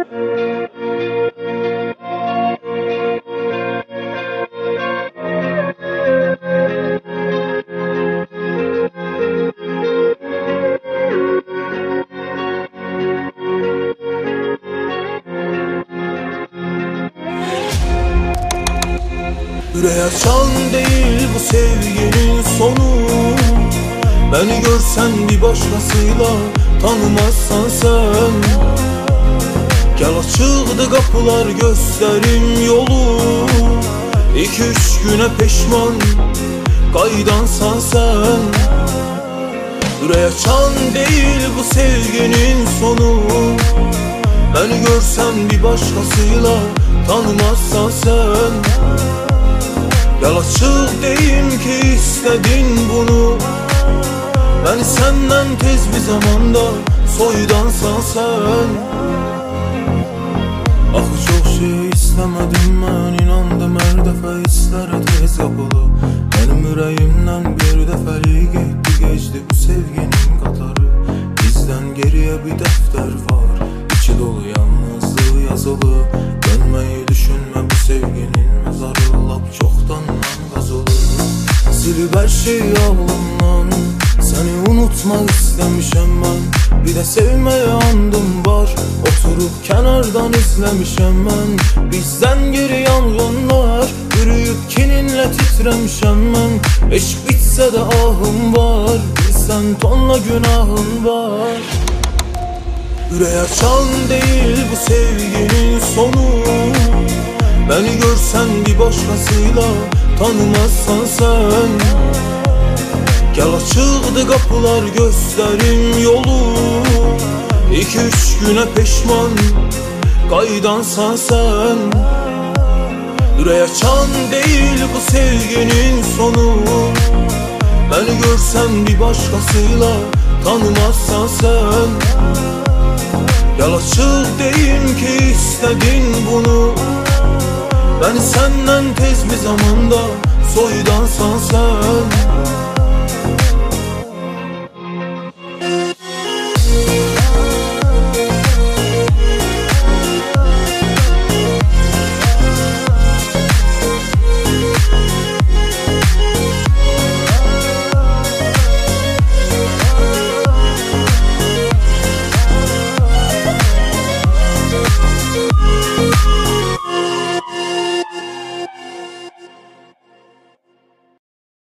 Yüreğe açan değil bu sevginin sonu. Beni görsen bir başkasıyla, tanımazsan sen. Gel açıldı kapılar, gösterim yolu. 2-3 güne peşman kaydansan sen. Yüreğe açan değil bu sevginin sonu. Beni görsen bir başkasıyla, tanımazsan sen. Gel açık deyim ki istedin bunu. Beni senden tez bir zamanda soydansan sen. Ah çok şey istemedim ben, inandım her defa islere tez yapılı. Benim yüreğimden bir defeli gitti geçti bu sevginin katarı. Bizden geriye bir defter var, içi dolu yalnızlığı yazılı. Dönmeyi düşünme bu sevginin mezarı, lap çoktan gazılı. Silip her şeyi aklımdan, seni unutmak istemişim ben. Bir de sevmeye andım var, oturup kenardan izlemişim ben. Bizden geri yangınlar, yürüyüp kininle titremişim ben. Eş bitse de ahım var, bilsen tonla günahım var. Yüreğe açan değil bu sevginin sonu. Beni görsen bir başkasıyla, tanımazsan sen. Gel açıldı kapılar, gösterim yolu. 2-3 güne peşman kaydansan sen. Yüreğe açan değil bu sevginin sonu. Beni görsen bir başkasıyla, tanımazsan sen. Gel açık deyim ki istedin bunu. Beni senden tez bir zamanda soydansan sen.